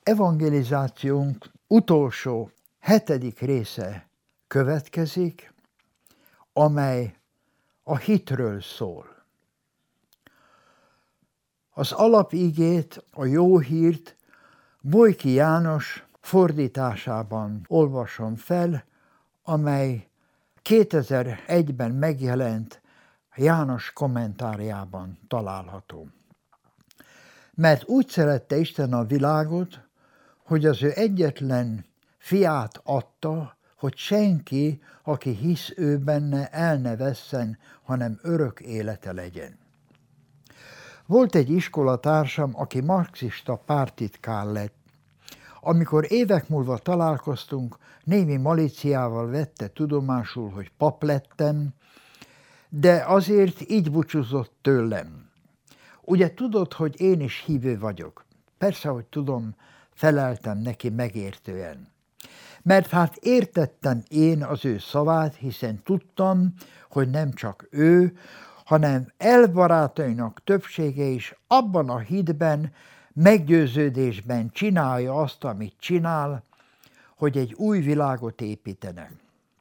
evangelizációnk utolsó 7. része következik, amely a hitről szól. Az alapigét, a jó hírt Bolyki János fordításában olvasom fel, amely 2001-ben megjelent János kommentárjában található. Mert úgy szerette Isten a világot, hogy az ő egyetlen fiát adta, hogy senki, aki hisz ő benne, el ne vesszen, hanem örök élete legyen. Volt egy iskolatársam, aki marxista párttitkár lett. Amikor évek múlva találkoztunk, némi malíciával vette tudomásul, hogy pap lettem, de azért így búcsúzott tőlem. Ugye tudod, hogy én is hívő vagyok? Persze, hogy tudom, feleltem neki megértően. Mert hát értettem én az ő szavát, hiszen tudtam, hogy nem csak ő, hanem elbarátainak többsége is abban a hitben, meggyőződésben csinálja azt, amit csinál, hogy egy új világot építenek.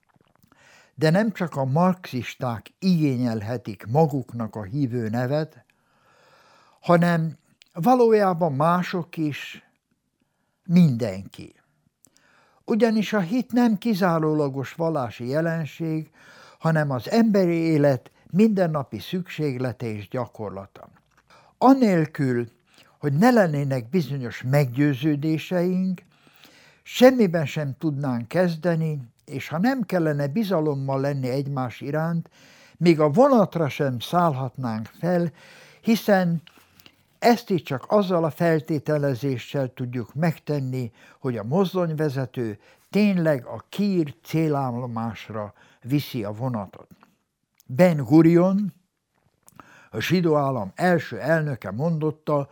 De nem csak a marxisták igényelhetik maguknak a hívő nevet, hanem valójában mások is, mindenki. Ugyanis a hit nem kizárólagos vallási jelenség, hanem az emberi élet mindennapi szükséglete és gyakorlata. Anélkül, hogy ne lennének bizonyos meggyőződéseink, semmiben sem tudnánk kezdeni, és ha nem kellene bizalommal lenni egymás iránt, még a vonatra sem szállhatnánk fel, hiszen ezt is csak azzal a feltételezéssel tudjuk megtenni, hogy a mozdonyvezető tényleg a kiírt célállomásra viszi a vonatot. Ben Gurion, a zsidó állam első elnöke mondotta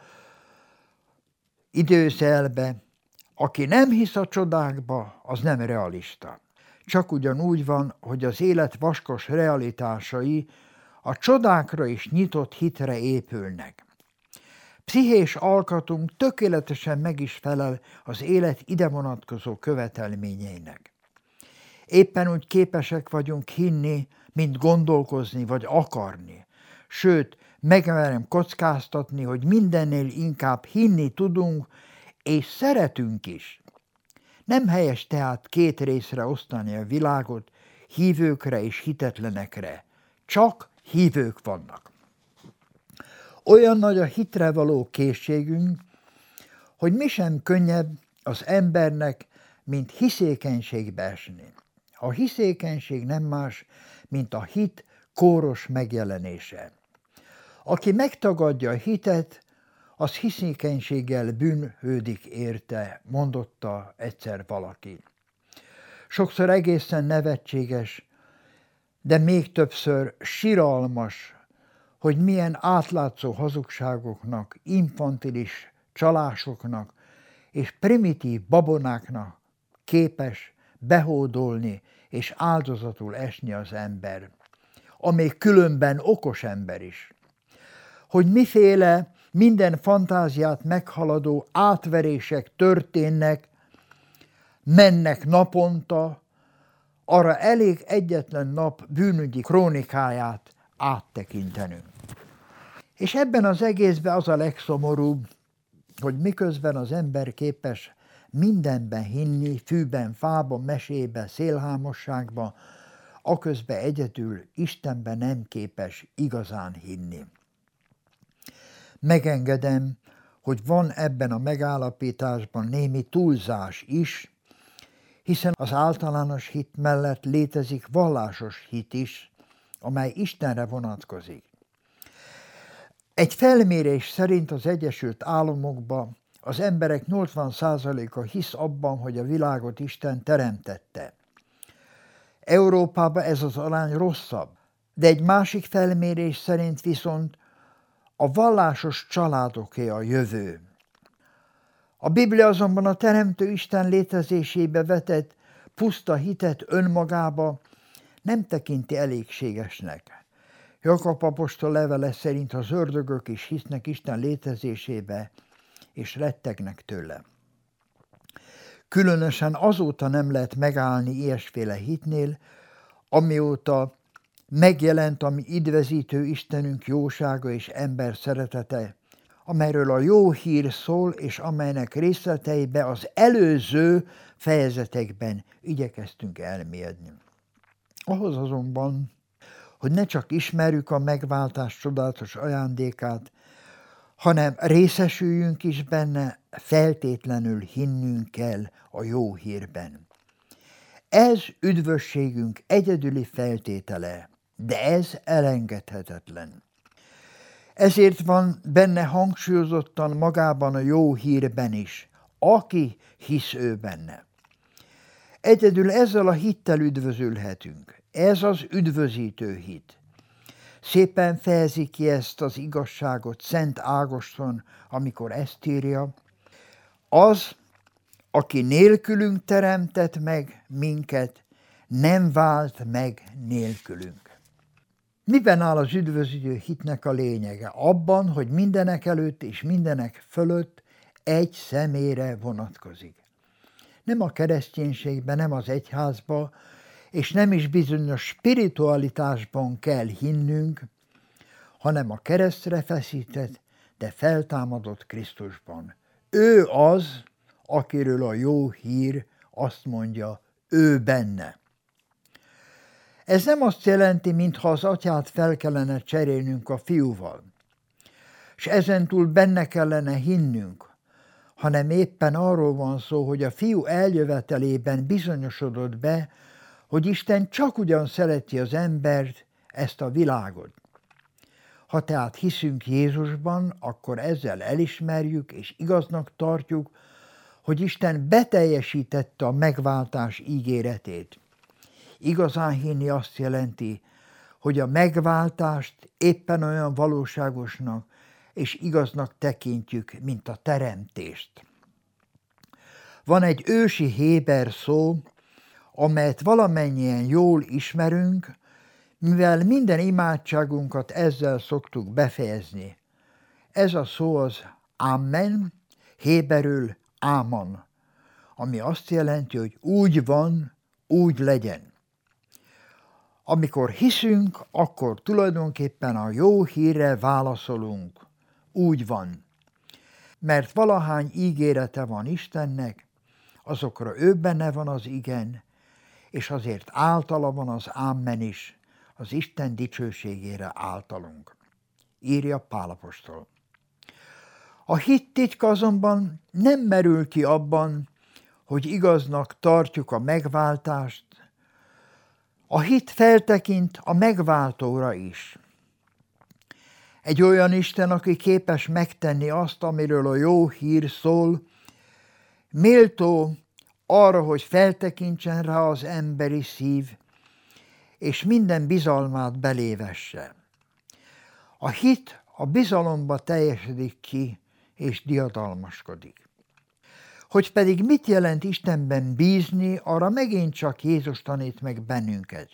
idézőjelbe, aki nem hisz a csodákba, az nem realista. Csak ugyanúgy van, hogy az élet vaskos realitásai a csodákra is nyitott hitre épülnek. Pszichés alkatunk tökéletesen meg is felel az élet ide vonatkozó követelményeinek. Éppen úgy képesek vagyunk hinni, mint gondolkozni vagy akarni. Sőt, megmerem kockáztatni, hogy mindennél inkább hinni tudunk, és szeretünk is. Nem helyes tehát két részre osztani a világot, hívőkre és hitetlenekre. Csak hívők vannak. Olyan nagy a hitre való készségünk, hogy mi sem könnyebb az embernek, mint hiszékenységbe esni. A hiszékenység nem más, mint a hit kóros megjelenése. Aki megtagadja a hitet, az hiszékenységgel bűnhődik érte, mondotta egyszer valaki. Sokszor egészen nevetséges, de még többször siralmas, hogy milyen átlátszó hazugságoknak, infantilis csalásoknak és primitív babonáknak képes behódolni és áldozatul esni az ember, amíg különben okos ember is. Hogy miféle minden fantáziát meghaladó átverések történnek, mennek naponta, arra elég egyetlen nap bűnügyi krónikáját áttekintenünk. És ebben az egészben az a legszomorúbb, hogy miközben az ember képes mindenben hinni, fűben, fában, mesében, szélhámosságban, aközben egyedül Istenben nem képes igazán hinni. Megengedem, hogy van ebben a megállapításban némi túlzás is, hiszen az általános hit mellett létezik vallásos hit is, amely Istenre vonatkozik. Egy felmérés szerint az Egyesült Államokban az emberek 80%-a hisz abban, hogy a világot Isten teremtette. Európában ez az arány rosszabb, de egy másik felmérés szerint viszont a vallásos családoké a jövő. A Biblia azonban a Teremtő Isten létezésébe vetett puszta hitet önmagába nem tekinti elégségesnek. Jakab apostol levele szerint az ördögök is hisznek Isten létezésébe, és rettegnek tőle. Különösen azóta nem lehet megállni ilyesféle hitnél, amióta megjelent a mi üdvözítő Istenünk jósága és ember szeretete, amelyről a jó hír szól, és amelynek részleteibe az előző fejezetekben igyekeztünk elmélyedni. Ahhoz azonban, hogy ne csak ismerjük a megváltás csodálatos ajándékát, hanem részesüljünk is benne, feltétlenül hinnünk kell a jó hírben. Ez üdvösségünk egyedüli feltétele, de ez elengedhetetlen. Ezért van benne hangsúlyozottan magában a jó hírben is, aki hisz ő benne. Egyedül ezzel a hittel üdvözülhetünk. Ez az üdvözítő hit. Szépen fejezi ki ezt az igazságot Szent Ágoston, amikor ezt írja: az, aki nélkülünk teremtett meg minket, nem vált meg nélkülünk. Miben áll az üdvözítő hitnek a lényege? Abban, hogy mindenek előtt és mindenek fölött egy személyre vonatkozik. Nem a kereszténységben, nem az egyházba, és nem is bizonyos spiritualitásban kell hinnünk, hanem a keresztre feszített, de feltámadott Krisztusban. Ő az, akiről a jó hír azt mondja, ő benne. Ez nem azt jelenti, mintha az atyát fel kellene cserélnünk a fiúval, és ezentúl benne kellene hinnünk, hanem éppen arról van szó, hogy a fiú eljövetelében bizonyosodott be, hogy Isten csak ugyan szereti az embert, ezt a világot. Ha tehát hiszünk Jézusban, akkor ezzel elismerjük és igaznak tartjuk, hogy Isten beteljesítette a megváltás ígéretét. Igazán hinni azt jelenti, hogy a megváltást éppen olyan valóságosnak és igaznak tekintjük, mint a teremtést. Van egy ősi héber szó, amelyet valamennyien jól ismerünk, mivel minden imádságunkat ezzel szoktuk befejezni. Ez a szó az amen, héberül áman, ami azt jelenti, hogy úgy van, úgy legyen. Amikor hiszünk, akkor tulajdonképpen a jó hírre válaszolunk. Úgy van. Mert valahány ígérete van Istennek, azokra ő benne van az igen, és azért általa van az ámen is, az Isten dicsőségére általunk. Írja Pál apostol. A hit titka azonban nem merül ki abban, hogy igaznak tartjuk a megváltást. A hit feltekint a megváltóra is. Egy olyan Isten, aki képes megtenni azt, amiről a jó hír szól, méltó arra, hogy feltekintsen rá az emberi szív, és minden bizalmát belévesse. A hit a bizalomba teljesedik ki, és diadalmaskodik. Hogy pedig mit jelent Istenben bízni, arra megint csak Jézus tanít meg bennünket.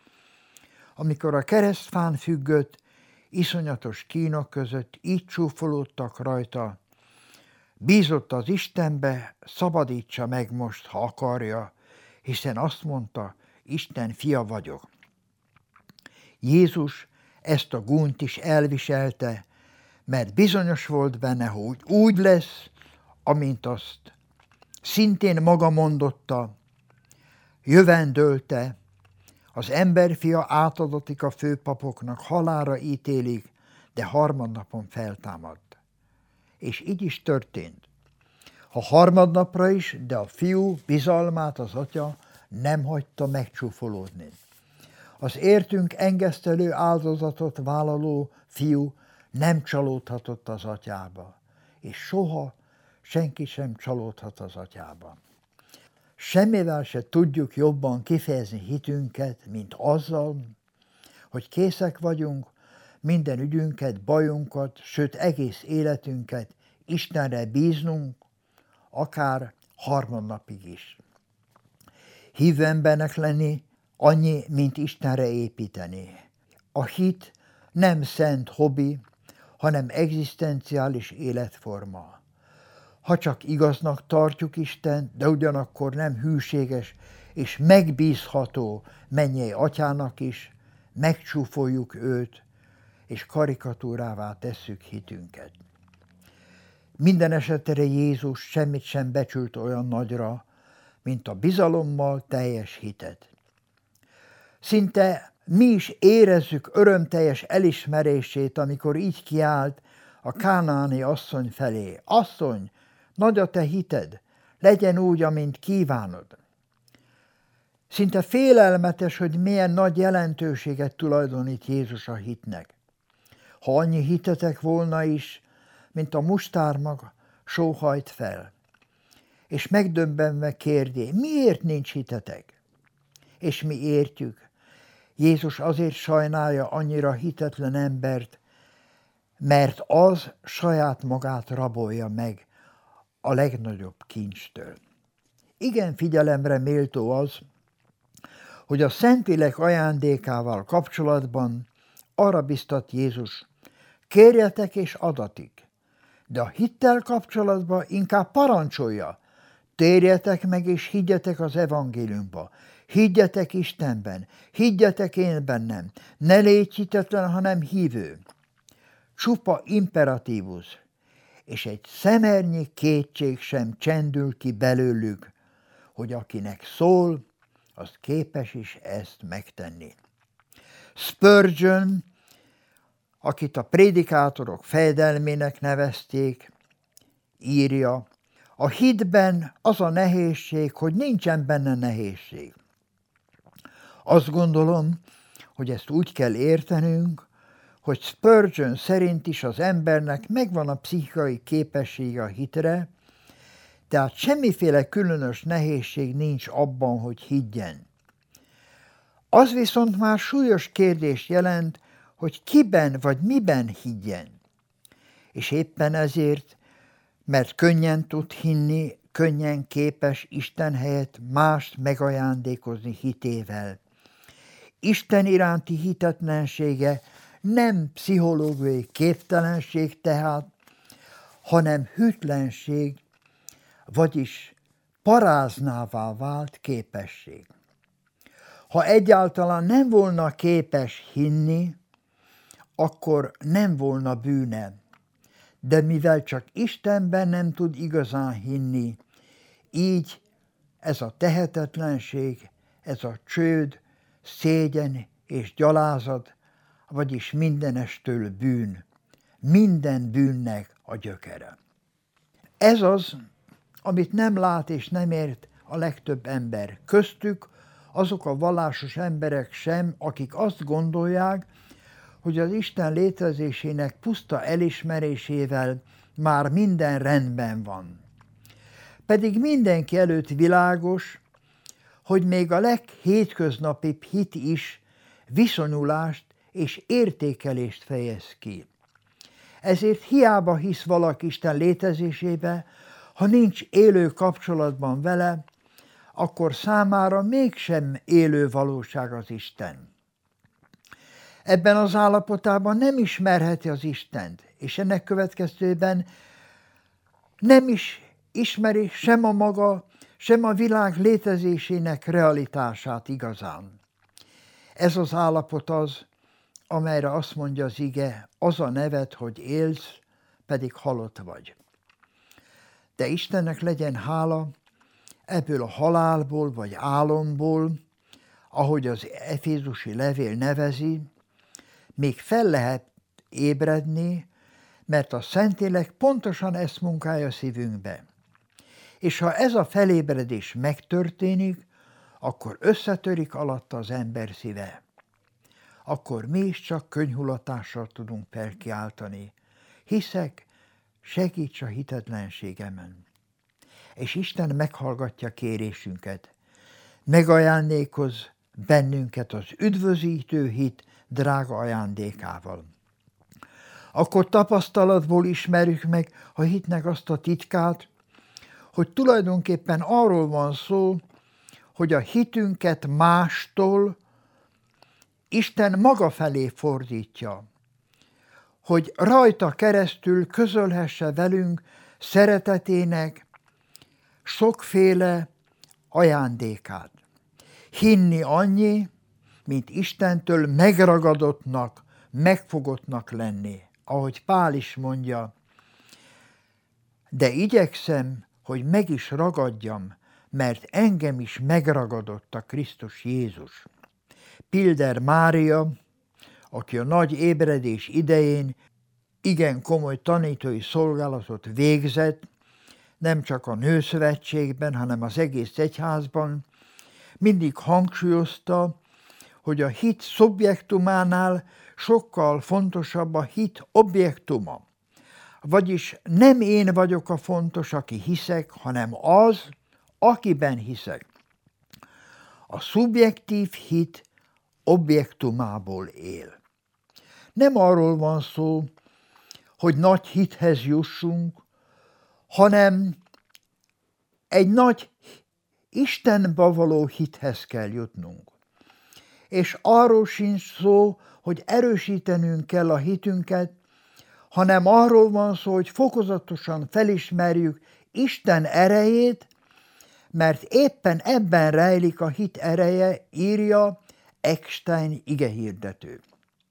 Amikor a keresztfán függött, iszonyatos kínok között így csúfolódtak rajta, bízott az Istenbe, szabadítsa meg most, ha akarja, hiszen azt mondta, Isten fia vagyok. Jézus ezt a gúnyt is elviselte, mert bizonyos volt benne, hogy úgy lesz, amint azt szintén maga mondotta, jövendölte, az emberfia átadatik a főpapoknak, halálra ítélik, de harmadnapon feltámadt. És így is történt. Ha harmadnapra is, de a fiú bizalmát az atya nem hagyta megcsúfolódni. Az értünk engesztelő áldozatot vállaló fiú nem csalódhatott az atyába, és soha senki sem csalódhat az atyába. Semmivel se tudjuk jobban kifejezni hitünket, mint azzal, hogy készek vagyunk minden ügyünket, bajunkat, sőt egész életünket Istenre bíznunk, akár harmadnapig is. Hívő embernek lenni annyi, mint Istenre építeni. A hit nem szent hobbi, hanem egzisztenciális életforma. ha csak igaznak tartjuk Istent, de ugyanakkor nem hűséges és megbízható mennyei atyának is, megcsúfoljuk őt, és karikatúrává tesszük hitünket. Minden esetre Jézus semmit sem becsült olyan nagyra, mint a bizalommal teljes hitet. Szinte mi is érezzük örömteljes elismerését, amikor így kiált a kánaáni asszony felé. Asszony, nagy a te hited, legyen úgy, amint kívánod. Szinte félelmetes, hogy milyen nagy jelentőséget tulajdonít Jézus a hitnek. Ha annyi hitetek volna is, mint a mustármag, sóhajt fel. És megdöbbenve kérdé, miért nincs hitetek? És mi értjük. Jézus azért sajnálja annyira hitetlen embert, mert az saját magát rabolja meg a legnagyobb kincstől. Igen figyelemre méltó az, hogy a Szentlélek ajándékával kapcsolatban arra biztat Jézus, kérjetek és adatik, de a hittel kapcsolatban inkább parancsolja, térjetek meg és higgyetek az evangéliumba, higgyetek Istenben, higgyetek én bennem, ne légy hitetlen, hanem hívő. Csupa imperatívus, és egy szemernyi kétség sem csendül ki belőlük, hogy akinek szól, az képes is ezt megtenni. Spurgeon, akit a prédikátorok fejedelmének nevezték, írja, a hitben az a nehézség, hogy nincsen benne nehézség. Azt gondolom, hogy ezt úgy kell értenünk, hogy Spurgeon szerint is az embernek megvan a pszichikai képessége a hitre, tehát semmiféle különös nehézség nincs abban, hogy higgyen. Az viszont már súlyos kérdés jelent, hogy kiben vagy miben higgyen. És éppen ezért, mert könnyen tud hinni, könnyen képes Isten helyett mást megajándékozni hitével. Isten iránti hitetlensége nem pszichológiai képtelenség tehát, hanem hűtlenség, vagyis paráznává vált képesség. Ha egyáltalán nem volna képes hinni, akkor nem volna bűne, de mivel csak Istenben nem tud igazán hinni, így ez a tehetetlenség, ez a csőd, szégyen és gyalázat, vagyis mindenestől bűn, minden bűnnek a gyökere. Ez az, amit nem lát és nem ért a legtöbb ember. Köztük azok a vallásos emberek sem, akik azt gondolják, hogy az Isten létezésének puszta elismerésével már minden rendben van. Pedig mindenki előtt világos, hogy még a leghétköznapibb hit is viszonyulást és értékelést fejez ki. Ezért hiába hisz valaki Isten létezésébe, ha nincs élő kapcsolatban vele, akkor számára mégsem élő valóság az Isten. Ebben az állapotában nem ismerheti az Istent, és ennek következtében nem is ismeri sem a maga, sem a világ létezésének realitását igazán. Ez az állapot az, amelyre azt mondja az ige, az a neved, hogy élsz, pedig halott vagy. De Istennek legyen hála, ebből a halálból vagy álomból, ahogy az efézusi levél nevezi, még fel lehet ébredni, mert a Szentlélek pontosan ezt munkálja szívünkbe. És ha ez a felébredés megtörténik, akkor összetörik alatta az ember szíve. Akkor mi is csak könnyhulatással tudunk felkiáltani. Hiszek, segíts a hitetlenségemen. És Isten meghallgatja kérésünket. Megajándékoz bennünket az üdvözítő hit drága ajándékával. Akkor tapasztalatból ismerjük meg a hitnek azt a titkát, hogy tulajdonképpen arról van szó, hogy a hitünket mástól Isten maga felé fordítja, hogy rajta keresztül közölhesse velünk szeretetének sokféle ajándékát. Hinni annyi, mint Istentől megragadottnak, megfogottnak lenni. Ahogy Pál is mondja, de igyekszem, hogy meg is ragadjam, mert engem is megragadott a Krisztus Jézus. Pilder Mária, aki a nagy ébredés idején igen komoly tanítói szolgálatot végzett, nem csak a Nőszövetségben, hanem az egész egyházban, mindig hangsúlyozta, hogy a hit szubjektumánál sokkal fontosabb a hit objektuma. Vagyis nem én vagyok a fontos, aki hiszek, hanem az, akiben hiszek. A szubjektív hit objektumából él. Nem arról van szó, hogy nagy hithez jussunk, hanem egy nagy Istenbe való hithez kell jutnunk. És arról sincs szó, hogy erősítenünk kell a hitünket, hanem arról van szó, hogy fokozatosan felismerjük Isten erejét, mert éppen ebben rejlik a hit ereje, írja Eckstein igehirdető.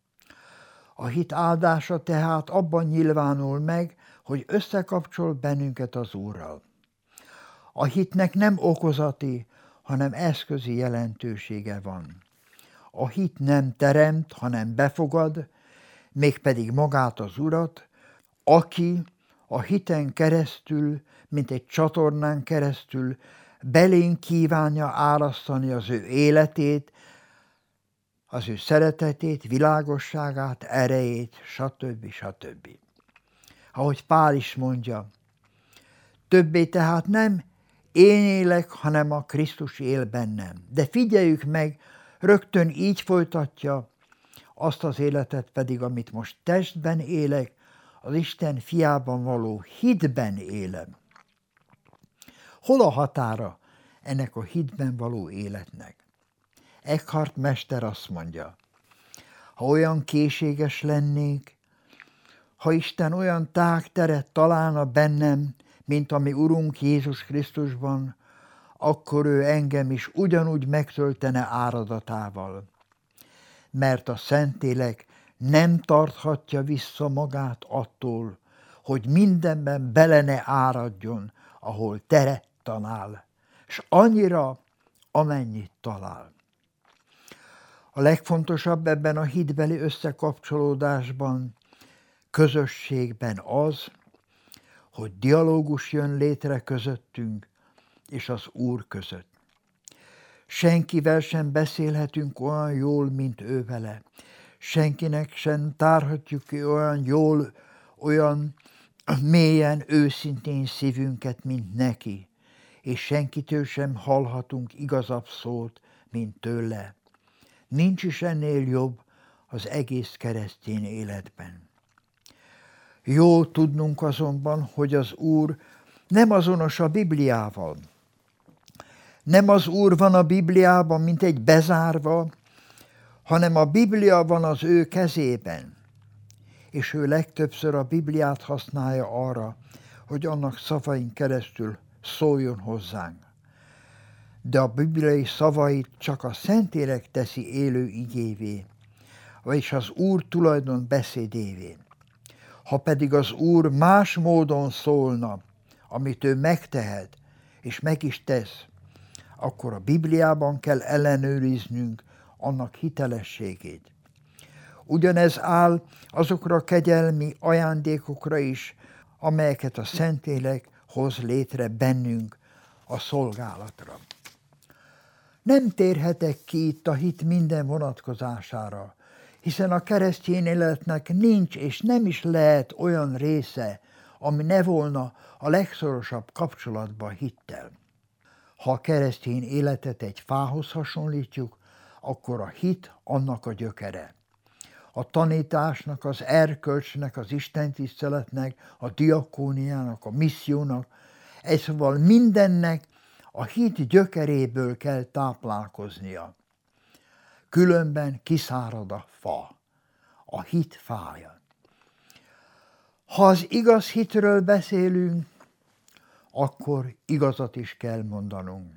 A hit áldása tehát abban nyilvánul meg, hogy összekapcsol bennünket az Úrral. A hitnek nem okozati, hanem eszközi jelentősége van. A hit nem teremt, hanem befogad, mégpedig magát az Urat, aki a hiten keresztül, mint egy csatornán keresztül belénk kívánja árasztani az ő életét, az ő szeretetét, világosságát, erejét, stb. Stb. Ahogy Pál is mondja, többé tehát nem én élek, hanem a Krisztus él bennem. De figyeljük meg, rögtön így folytatja, azt az életet pedig, amit most testben élek, az Isten fiában való hitben élem. Hol a határa ennek a hitben való életnek? Eckhart mester azt mondja, ha olyan készséges lennék, ha Isten olyan tágteret találna bennem, mint ami Urunk Jézus Krisztusban, akkor ő engem is ugyanúgy megtöltene áradatával. Mert a Szentlélek nem tarthatja vissza magát attól, hogy mindenben bele ne áradjon, ahol teret talál, s annyira, amennyit talál. A legfontosabb ebben a hitbeli összekapcsolódásban, közösségben az, hogy dialógus jön létre közöttünk és az Úr között. Senkivel sem beszélhetünk olyan jól, mint ő vele. Senkinek sem tárhatjuk ki olyan jól, olyan mélyen, őszintén szívünket, mint neki, és senkitől sem hallhatunk igazabb szót, mint tőle. Nincs is ennél jobb az egész keresztény életben. Jó tudnunk azonban, hogy az Úr nem azonos a Bibliával. Nem az Úr van a Bibliában, mint egy bezárva, hanem a Biblia van az ő kezében. És ő legtöbbször a Bibliát használja arra, hogy annak szavain keresztül szóljon hozzánk. De a bibliai szavait csak a Szentlélek teszi élő igévé, vagyis az Úr tulajdon beszédévé. Ha pedig az Úr más módon szólna, amit ő megtehet, és meg is tesz, akkor a Bibliában kell ellenőriznünk annak hitelességét. Ugyanez áll azokra a kegyelmi ajándékokra is, amelyeket a Szentlélek hoz létre bennünk a szolgálatra. Nem térhetek ki itt a hit minden vonatkozására, hiszen a keresztény életnek nincs és nem is lehet olyan része, ami ne volna a legszorosabb kapcsolatban hittel. Ha a keresztény életet egy fához hasonlítjuk, akkor a hit annak a gyökere. A tanításnak, az erkölcsnek, az istentiszteletnek, a diakóniának, a missziónak, szóval mindennek a hit gyökeréből kell táplálkoznia. Különben kiszárad a fa, a hit fája. Ha az igaz hitről beszélünk, akkor igazat is kell mondanunk.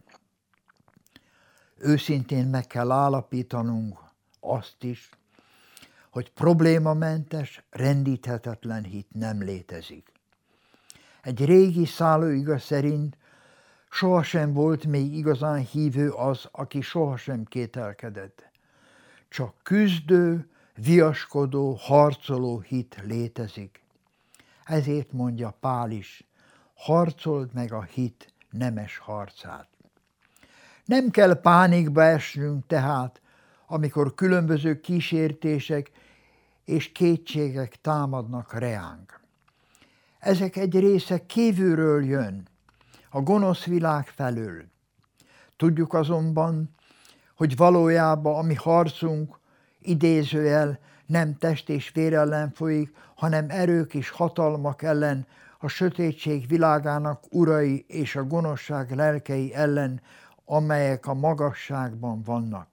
Őszintén meg kell állapítanunk azt is, hogy problémamentes, rendíthetetlen hit nem létezik. Egy régi szállóiga szerint sohasem volt még igazán hívő az, aki sohasem kételkedett. Csak küzdő, viaskodó, harcoló hit létezik. Ezért mondja Pál is, harcold meg a hit nemes harcát. Nem kell pánikba esnünk tehát, amikor különböző kísértések és kétségek támadnak reánk. Ezek egy része kívülről jön, a gonosz világ felől. Tudjuk azonban, hogy valójában a mi harcunk idézőjel nem test és vér ellen folyik, hanem erők és hatalmak ellen, a sötétség világának urai és a gonoszság lelkei ellen, amelyek a magasságban vannak.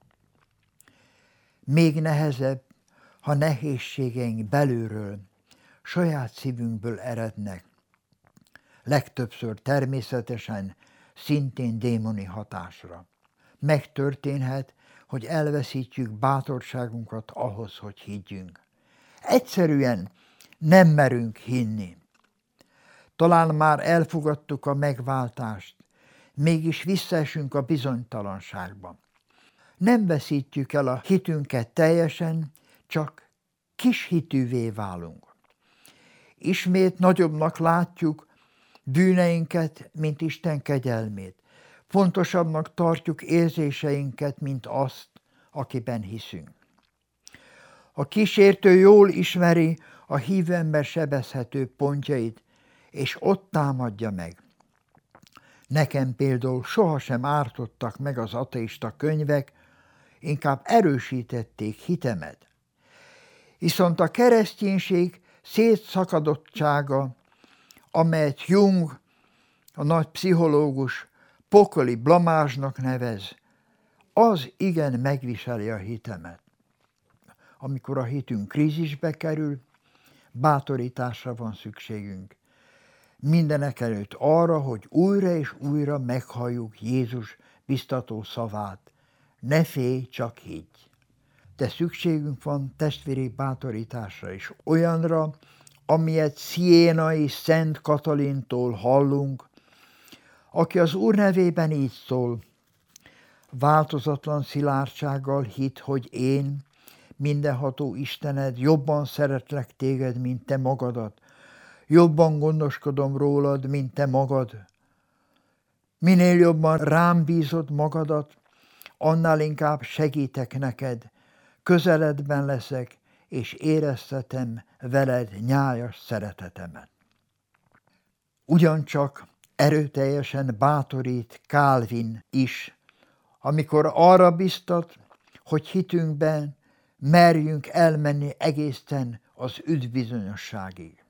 Még nehezebb, ha nehézségeink belülről, saját szívünkből erednek. Legtöbbször természetesen szintén démoni hatásra. Megtörténhet, hogy elveszítjük bátorságunkat ahhoz, hogy higgyünk. Egyszerűen nem merünk hinni. Talán már elfogadtuk a megváltást, mégis visszaesünk a bizonytalanságba. Nem veszítjük el a hitünket teljesen, csak kis hitűvé válunk. Ismét nagyobbnak látjuk bűneinket, mint Isten kegyelmét. Fontosabbnak tartjuk érzéseinket, mint azt, akiben hiszünk. A kísértő jól ismeri a hívő ember sebezhető pontjait, és ott támadja meg. Nekem például sohasem ártottak meg az ateista könyvek, inkább erősítették hitemet. Viszont a kereszténység szétszakadottsága, amelyet Jung, a nagy pszichológus, pokoli blamázsnak nevez, az igen megviseli a hitemet. Amikor a hitünk krízisbe kerül, bátorításra van szükségünk. Mindenekelőtt arra, hogy újra és újra meghalljuk Jézus biztató szavát. Ne félj, csak higgy. De szükségünk van testvéri bátorításra is, olyanra, amilyet Sziénai Szent Katalintól hallunk, aki az Úr nevében így szól: változatlan szilárdsággal hidd, hogy én, mindenható Istened, jobban szeretlek téged, mint te magadat. Jobban gondoskodom rólad, mint te magad. Minél jobban rám bízod magadat, annál inkább segítek neked, közeledben leszek, és éreztetem veled nyájas szeretetemet. Ugyancsak erőteljesen bátorít Calvin is, amikor arra biztat, hogy hitünkben merjünk elmenni egészen az üdvbizonyosságig.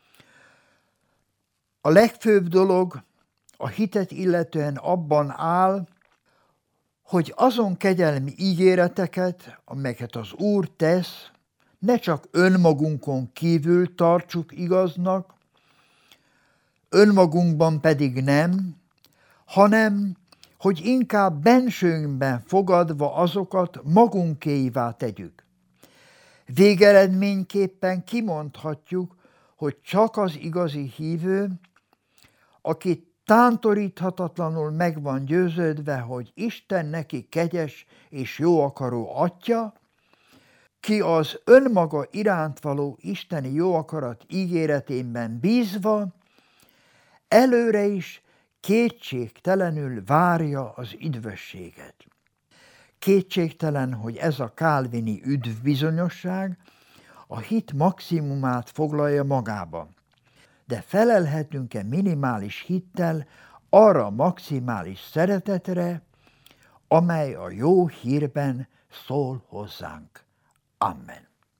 A legfőbb dolog a hitet illetően abban áll, hogy azon kegyelmi ígéreteket, amelyeket az Úr tesz, ne csak önmagunkon kívül tartsuk igaznak, önmagunkban pedig nem, hanem hogy inkább bensőnkben fogadva azokat magunkéivá tegyük. Végeredményképpen kimondhatjuk, hogy csak az igazi hívő, aki tántoríthatatlanul meg van győződve, hogy Isten neki kegyes és jó akaró atya, ki az önmaga iránt való isteni jó akarat ígéretében bízva, előre is kétségtelenül várja az üdvösséget. Kétségtelen, hogy ez a kálvini üdvbizonyosság a hit maximumát foglalja magába. De felelhetünk-e minimális hittel arra a maximális szeretetre, amely a jó hírben szól hozzánk. Amen.